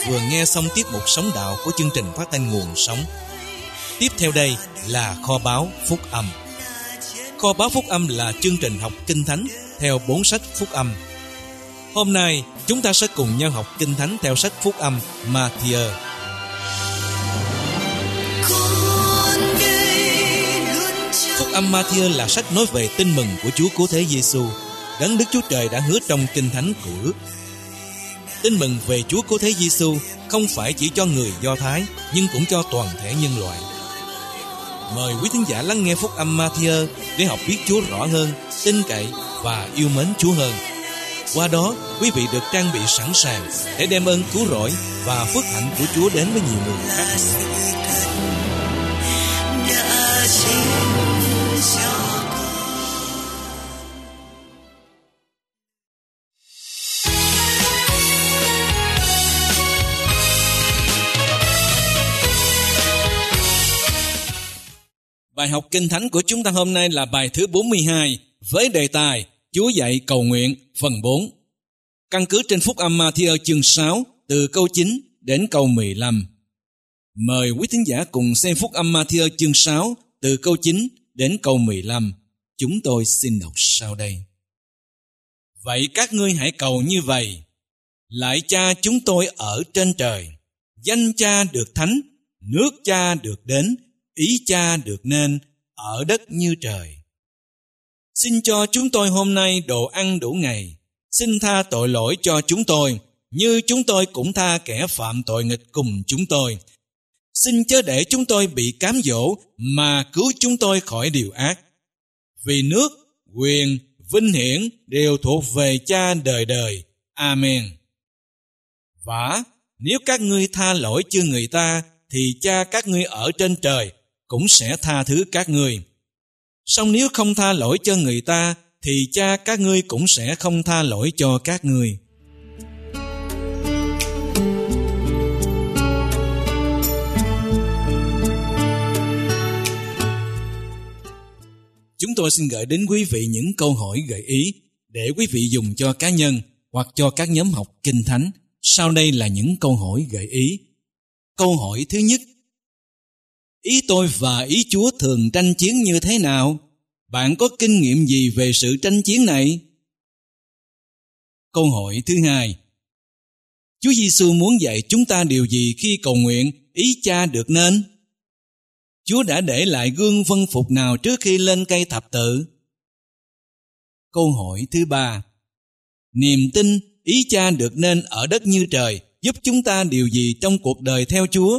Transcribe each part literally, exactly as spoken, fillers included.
vừa nghe xong tiết mục Sống Đạo của chương trình phát thanh Nguồn Sống. Tiếp theo đây là Kho báu Phúc Âm. Kho báu Phúc Âm là chương trình học Kinh Thánh theo bốn sách Phúc Âm. Hôm nay chúng ta sẽ cùng nhau học Kinh Thánh theo sách Phúc Âm Ma-thi-ơ. Phúc Âm Ma-thi-ơ là sách nói về tin mừng của Chúa Cứu Thế Giêsu, Đấng Đức Chúa Trời đã hứa trong Kinh Thánh Cựu Ước. Tin mừng về Chúa Cứu Thế Giêsu không phải chỉ cho người Do Thái, nhưng cũng cho toàn thể nhân loại. Mời quý thính giả lắng nghe Phúc Âm Ma-thi-ơ để học biết Chúa rõ hơn, tin cậy và yêu mến Chúa hơn. Qua đó, quý vị được trang bị sẵn sàng để đem ơn cứu rỗi và phước hạnh của Chúa đến với nhiều người khác nữa. Bài học Kinh Thánh của chúng ta hôm nay là bài thứ bốn mươi hai với đề tài Chúa dạy cầu nguyện phần bốn. Căn cứ trên Phúc Âm Ma-thi-ơ chương sáu từ câu chín đến câu mười lăm. Mời quý thính giả cùng xem Phúc Âm Ma-thi-ơ chương sáu từ câu chín đến câu mười lăm. Chúng tôi xin đọc sau đây. Vậy các ngươi hãy cầu như vậy: Lạy Cha chúng tôi ở trên trời, danh Cha được thánh, nước Cha được đến, ý Cha được nên ở đất như trời. Xin cho chúng tôi hôm nay đồ ăn đủ ngày. Xin tha tội lỗi cho chúng tôi, như chúng tôi cũng tha kẻ phạm tội nghịch cùng chúng tôi. Xin chớ để chúng tôi bị cám dỗ, mà cứu chúng tôi khỏi điều ác. Vì nước, quyền, vinh hiển đều thuộc về Cha đời đời. Amen. Vả, nếu các ngươi tha lỗi cho người ta, thì Cha các ngươi ở trên trời cũng sẽ tha thứ các ngươi. Song nếu không tha lỗi cho người ta, thì Cha các ngươi cũng sẽ không tha lỗi cho các ngươi. Chúng tôi xin gửi đến quý vị những câu hỏi gợi ý để quý vị dùng cho cá nhân hoặc cho các nhóm học Kinh Thánh. Sau đây là những câu hỏi gợi ý. Câu hỏi thứ nhất: Ý tôi và ý Chúa thường tranh chiến như thế nào? Bạn có kinh nghiệm gì về sự tranh chiến này? Câu hỏi thứ hai: Chúa Giêsu muốn dạy chúng ta điều gì khi cầu nguyện ý Cha được nên? Chúa đã để lại gương vân phục nào trước khi lên cây thập tự? Câu hỏi thứ ba: Niềm tin ý Cha được nên ở đất như trời giúp chúng ta điều gì trong cuộc đời theo Chúa?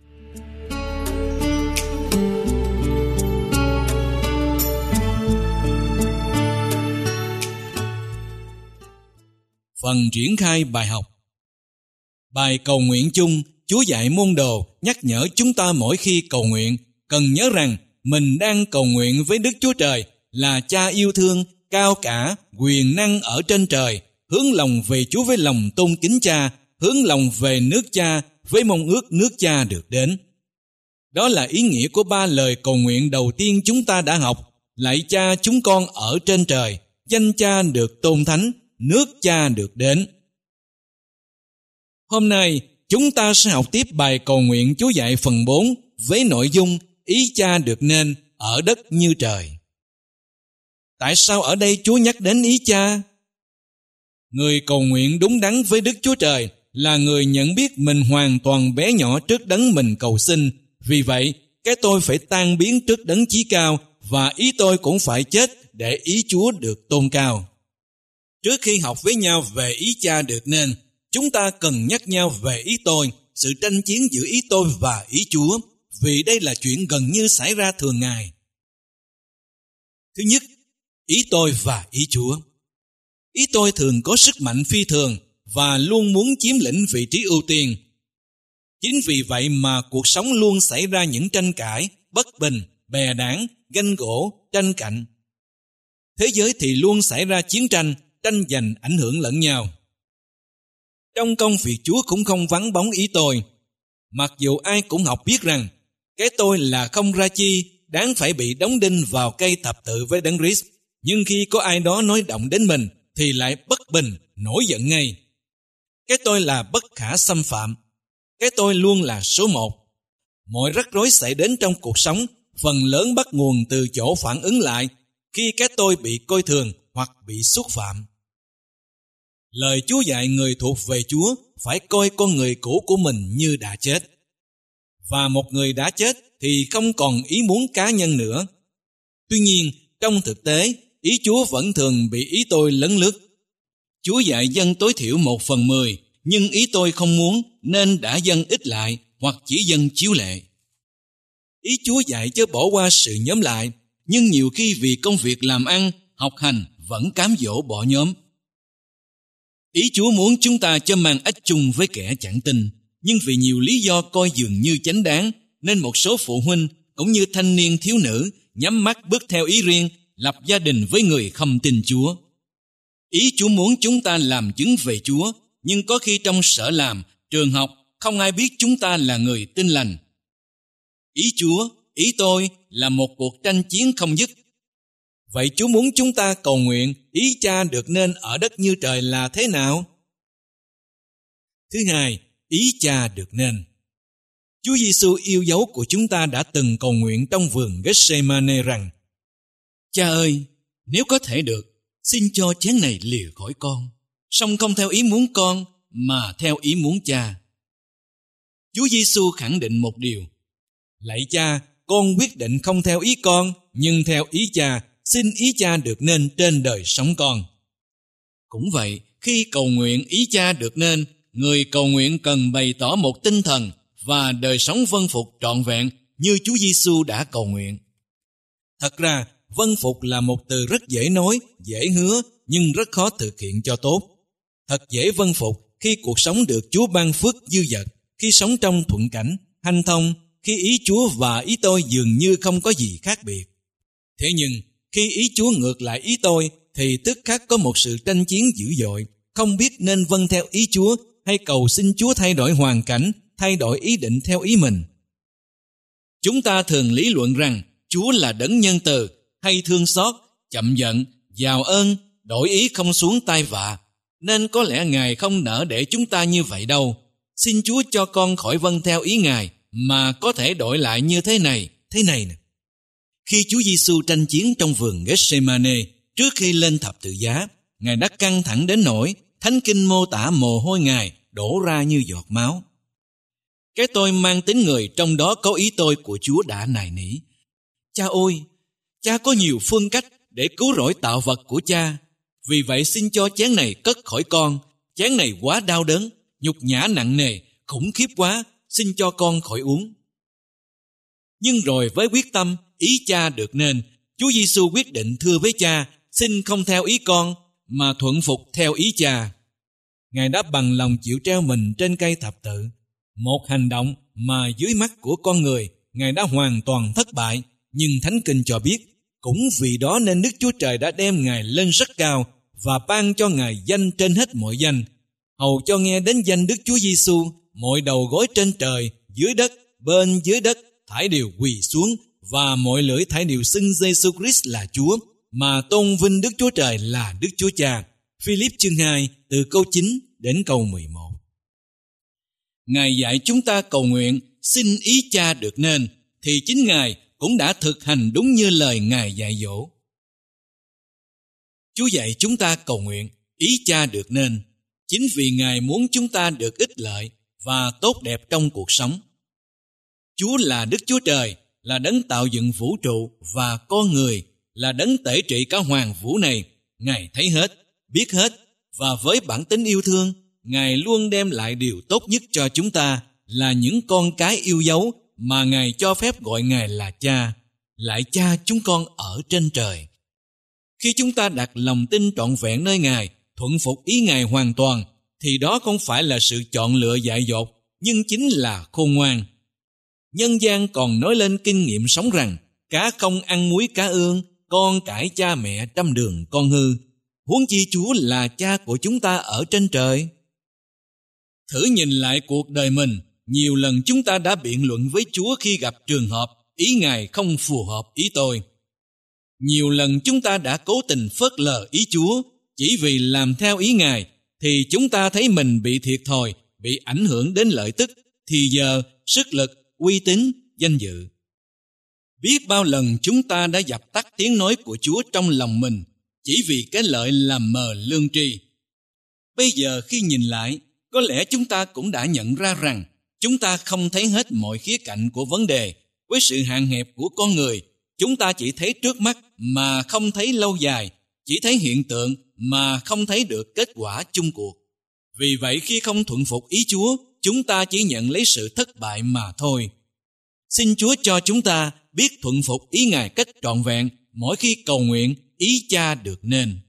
Phần triển khai bài học. Bài cầu nguyện chung, Chúa dạy môn đồ nhắc nhở chúng ta mỗi khi cầu nguyện cần nhớ rằng mình đang cầu nguyện với Đức Chúa Trời là Cha yêu thương, cao cả, quyền năng ở trên trời, hướng lòng về Chúa với lòng tôn kính Cha, hướng lòng về nước Cha với mong ước nước Cha được đến. Đó là ý nghĩa của ba lời cầu nguyện đầu tiên chúng ta đã học: Lạy Cha chúng con ở trên trời, danh Cha được tôn thánh, nước Cha được đến. Hôm nay, chúng ta sẽ học tiếp bài cầu nguyện Chúa dạy phần bốn với nội dung ý Cha được nên ở đất như trời. Tại sao ở đây Chúa nhắc đến ý Cha? Người cầu nguyện đúng đắn với Đức Chúa Trời là người nhận biết mình hoàn toàn bé nhỏ trước đấng mình cầu xin. Vì vậy, cái tôi phải tan biến trước đấng chí cao, và ý tôi cũng phải chết để ý Chúa được tôn cao. Trước khi học với nhau về ý Cha được nên, chúng ta cần nhắc nhau về ý tôi, sự tranh chiến giữa ý tôi và ý Chúa, vì đây là chuyện gần như xảy ra thường ngày. Thứ nhất, ý tôi và ý Chúa. Ý tôi thường có sức mạnh phi thường và luôn muốn chiếm lĩnh vị trí ưu tiên. Chính vì vậy mà cuộc sống luôn xảy ra những tranh cãi, bất bình, bè đảng, ganh gỗ, tranh cạnh. Thế giới thì luôn xảy ra chiến tranh, tranh giành ảnh hưởng lẫn nhau. Trong công việc Chúa cũng không vắng bóng ý tôi. Mặc dù ai cũng học biết rằng cái tôi là không ra chi, đáng phải bị đóng đinh vào cây thập tự với Đấng Christ, nhưng khi có ai đó nói động đến mình thì lại bất bình, nổi giận ngay. Cái tôi là bất khả xâm phạm, cái tôi luôn là số một. Mọi rắc rối xảy đến trong cuộc sống phần lớn bắt nguồn từ chỗ phản ứng lại khi cái tôi bị coi thường hoặc bị xúc phạm. Lời Chúa dạy người thuộc về Chúa phải coi con người cũ của mình như đã chết. Và một người đã chết thì không còn ý muốn cá nhân nữa. Tuy nhiên, trong thực tế, ý Chúa vẫn thường bị ý tôi lấn lướt. Chúa dạy dâng tối thiểu một phần mười, nhưng ý tôi không muốn nên đã dâng ít lại hoặc chỉ dâng chiếu lệ. Ý Chúa dạy chớ bỏ qua sự nhóm lại, nhưng nhiều khi vì công việc làm ăn, học hành vẫn cám dỗ bỏ nhóm. Ý Chúa muốn chúng ta chớ mang ách chung với kẻ chẳng tin, nhưng vì nhiều lý do coi dường như chánh đáng, nên một số phụ huynh cũng như thanh niên thiếu nữ nhắm mắt bước theo ý riêng, lập gia đình với người không tin Chúa. Ý Chúa muốn chúng ta làm chứng về Chúa, nhưng có khi trong sở làm, trường học, không ai biết chúng ta là người tin lành. Ý Chúa, ý tôi là một cuộc tranh chiến không dứt. Vậy Chúa muốn chúng ta cầu nguyện ý Cha được nên ở đất như trời là thế nào? Thứ hai, ý Cha được nên. Chúa Giêsu yêu dấu của chúng ta đã từng cầu nguyện trong vườn Gethsemane rằng: Cha ơi, nếu có thể được, xin cho chén này lìa khỏi con, song không theo ý muốn con mà theo ý muốn Cha. Chúa Giêsu khẳng định một điều: Lạy Cha, con quyết định không theo ý con, nhưng theo ý Cha, xin ý Cha được nên trên đời sống con. Cũng vậy, khi cầu nguyện ý Cha được nên, người cầu nguyện cần bày tỏ một tinh thần và đời sống vâng phục trọn vẹn như Chúa Giêsu đã cầu nguyện. Thật ra, vâng phục là một từ rất dễ nói, dễ hứa, nhưng rất khó thực hiện cho tốt. Thật dễ vâng phục khi cuộc sống được Chúa ban phước dư dật, khi sống trong thuận cảnh, hanh thông, khi ý Chúa và ý tôi dường như không có gì khác biệt. Thế nhưng, khi ý Chúa ngược lại ý tôi, thì tức khắc có một sự tranh chiến dữ dội, không biết nên vâng theo ý Chúa hay cầu xin Chúa thay đổi hoàn cảnh, thay đổi ý định theo ý mình. Chúng ta thường lý luận rằng Chúa là đấng nhân từ, hay thương xót, chậm giận, giàu ơn, đổi ý không xuống tai vạ, nên có lẽ Ngài không nỡ để chúng ta như vậy đâu. Xin Chúa cho con khỏi vâng theo ý Ngài, mà có thể đổi lại như thế này, thế này nè. Khi Chúa Giêsu tranh chiến trong vườn Gethsemane, trước khi lên thập tự giá, Ngài đã căng thẳng đến nỗi Thánh Kinh mô tả mồ hôi Ngài đổ ra như giọt máu. Cái tôi mang tính người trong đó có ý tôi của Chúa đã nài nỉ: Cha ơi, Cha có nhiều phương cách để cứu rỗi tạo vật của Cha. Vì vậy xin cho chén này cất khỏi con. Chén này quá đau đớn, nhục nhã nặng nề, khủng khiếp quá, xin cho con khỏi uống. Nhưng rồi với quyết tâm ý Cha được nên, Chúa Giêsu quyết định thưa với Cha: xin không theo ý con mà thuận phục theo ý Cha. Ngài đã bằng lòng chịu treo mình trên cây thập tự, một hành động mà dưới mắt của con người Ngài đã hoàn toàn thất bại. Nhưng Thánh Kinh cho biết, cũng vì đó nên Đức Chúa Trời đã đem Ngài lên rất cao và ban cho Ngài danh trên hết mọi danh, hầu cho nghe đến danh Đức Chúa Giêsu, mọi đầu gối trên trời, dưới đất, bên dưới đất thảy đều quỳ xuống, và mọi lưỡi thảy đều xưng Giêsu Christ là Chúa, mà tôn vinh Đức Chúa Trời là Đức Chúa Cha. Philip chương hai từ câu chín đến câu mười một. Ngài dạy chúng ta cầu nguyện xin ý Cha được nên, thì chính Ngài cũng đã thực hành đúng như lời Ngài dạy dỗ. Chúa dạy chúng ta cầu nguyện ý Cha được nên, chính vì Ngài muốn chúng ta được ích lợi và tốt đẹp trong cuộc sống. Chúa là Đức Chúa Trời, là đấng tạo dựng vũ trụ, và con người là đấng tể trị cả hoàng vũ này. Ngài thấy hết, biết hết, và với bản tính yêu thương, Ngài luôn đem lại điều tốt nhất cho chúng ta, là những con cái yêu dấu mà Ngài cho phép gọi Ngài là Cha, lại Cha chúng con ở trên trời. Khi chúng ta đặt lòng tin trọn vẹn nơi Ngài, thuận phục ý Ngài hoàn toàn, thì đó không phải là sự chọn lựa dại dột, nhưng chính là khôn ngoan. Nhân gian còn nói lên kinh nghiệm sống rằng cá không ăn muối cá ương, con cãi cha mẹ trăm đường con hư. Huống chi Chúa là Cha của chúng ta ở trên trời. Thử nhìn lại cuộc đời mình, nhiều lần chúng ta đã biện luận với Chúa khi gặp trường hợp ý Ngài không phù hợp ý tôi. Nhiều lần chúng ta đã cố tình phớt lờ ý Chúa chỉ vì làm theo ý Ngài, thì chúng ta thấy mình bị thiệt thòi, bị ảnh hưởng đến lợi tức, thì giờ, sức lực, uy tín, danh dự. Biết bao lần chúng ta đã dập tắt tiếng nói của Chúa trong lòng mình chỉ vì cái lợi làm mờ lương tri. Bây giờ khi nhìn lại, có lẽ chúng ta cũng đã nhận ra rằng chúng ta không thấy hết mọi khía cạnh của vấn đề. Với sự hạn hẹp của con người, chúng ta chỉ thấy trước mắt mà không thấy lâu dài, chỉ thấy hiện tượng mà không thấy được kết quả chung cuộc. Vì vậy khi không thuận phục ý Chúa, chúng ta chỉ nhận lấy sự thất bại mà thôi. Xin Chúa cho chúng ta biết thuận phục ý Ngài cách trọn vẹn mỗi khi cầu nguyện ý Cha được nên.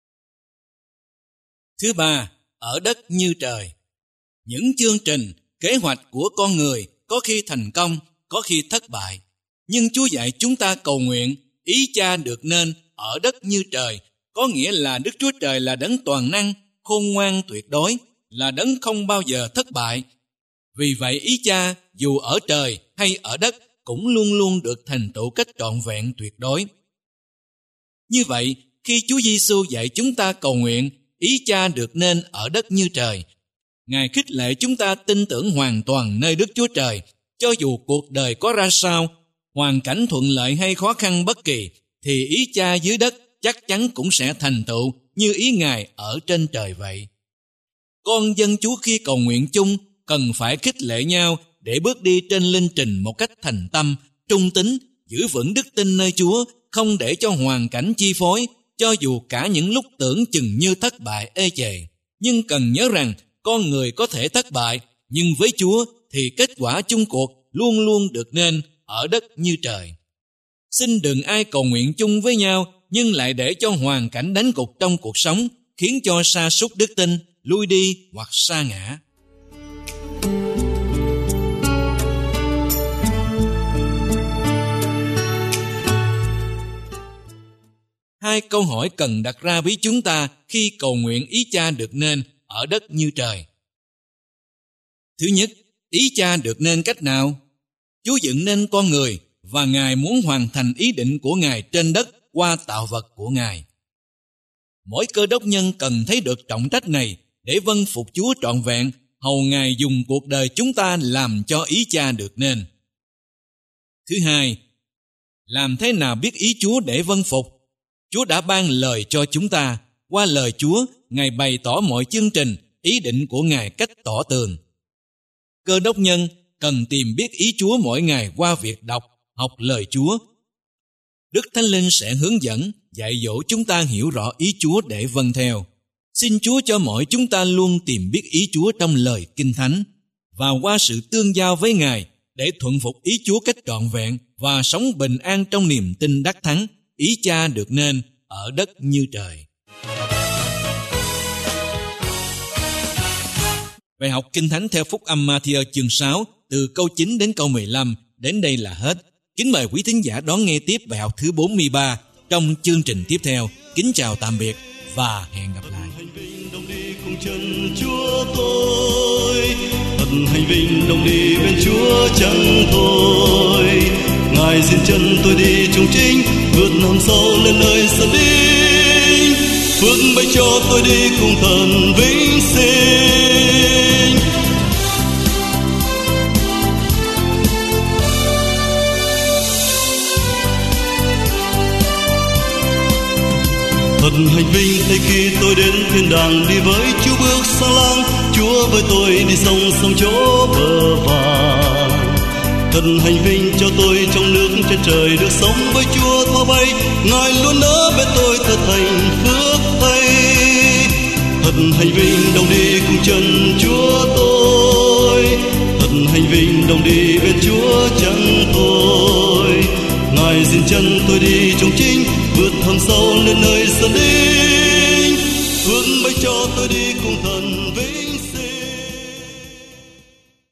Thứ ba, ở đất như trời. Những chương trình, kế hoạch của con người có khi thành công, có khi thất bại. Nhưng Chúa dạy chúng ta cầu nguyện ý Cha được nên ở đất như trời, có nghĩa là Đức Chúa Trời là đấng toàn năng, khôn ngoan tuyệt đối, là đấng không bao giờ thất bại. Vì vậy ý Cha dù ở trời hay ở đất cũng luôn luôn được thành tựu cách trọn vẹn tuyệt đối. Như vậy, khi Chúa Giêsu dạy chúng ta cầu nguyện ý Cha được nên ở đất như trời, Ngài khích lệ chúng ta tin tưởng hoàn toàn nơi Đức Chúa Trời, cho dù cuộc đời có ra sao, hoàn cảnh thuận lợi hay khó khăn bất kỳ, thì ý Cha dưới đất chắc chắn cũng sẽ thành tựu như ý Ngài ở trên trời vậy. Con dân Chúa khi cầu nguyện chung cần phải khích lệ nhau để bước đi trên linh trình một cách thành tâm, trung tín, giữ vững đức tin nơi Chúa, không để cho hoàn cảnh chi phối, cho dù cả những lúc tưởng chừng như thất bại ê chề. Nhưng cần nhớ rằng con người có thể thất bại, nhưng với Chúa thì kết quả chung cuộc luôn luôn được nên ở đất như trời. Xin đừng ai cầu nguyện chung với nhau nhưng lại để cho hoàn cảnh đánh cục trong cuộc sống, khiến cho sa sút đức tin, lui đi hoặc sa ngã. Hai câu hỏi cần đặt ra với chúng ta khi cầu nguyện ý Cha được nên ở đất như trời. Thứ nhất, ý Cha được nên cách nào? Chúa dựng nên con người và Ngài muốn hoàn thành ý định của Ngài trên đất qua tạo vật của Ngài. Mỗi cơ đốc nhân cần thấy được trọng trách này để vâng phục Chúa trọn vẹn, hầu Ngài dùng cuộc đời chúng ta làm cho ý Cha được nên. Thứ hai, làm thế nào biết ý Chúa để vâng phục? Chúa đã ban lời cho chúng ta. Qua lời Chúa, Ngài bày tỏ mọi chương trình, ý định của Ngài cách tỏ tường. Cơ đốc nhân cần tìm biết ý Chúa mỗi ngày qua việc đọc, học lời Chúa. Đức Thánh Linh sẽ hướng dẫn, dạy dỗ chúng ta hiểu rõ ý Chúa để vâng theo. Xin Chúa cho mỗi chúng ta luôn tìm biết ý Chúa trong lời Kinh Thánh và qua sự tương giao với Ngài để thuận phục ý Chúa cách trọn vẹn và sống bình an trong niềm tin đắc thắng, ý Cha được nên ở đất như trời. Bài học Kinh Thánh theo Phúc âm Ma-thi-ơ chương sáu từ câu chín đến câu mười lăm đến đây là hết. Kính mời quý thính giả đón nghe tiếp bài học thứ bốn mươi ba trong chương trình tiếp theo. Kính chào tạm biệt và hẹn gặp lại. Hành vinh đồng đi cùng chân Chúa tôi, thật hành vinh đồng đi bên Chúa chẳng thôi. Ngài xin chân tôi đi chung chính, vượt nằm sâu lên nơi sơn đinh, phước bay cho tôi đi cùng thần vĩnh sinh. Thật hành vinh thay khi tôi đến thiên đàng, đi với Chúa bước sang lang, Chúa với tôi đi song song chỗ bờ vàng. Thật hành vinh cho tôi trong nước trên trời, được sống với Chúa thao bay, Ngài luôn ở bên tôi thật thành phước thay. Thật hành vinh đồng đi cùng chân Chúa tôi, thật hành vinh đồng đi bên Chúa chẳng thôi. Ngài xin chân tôi đi trong chính, vượt hầm sâu lên nơi sơn đi,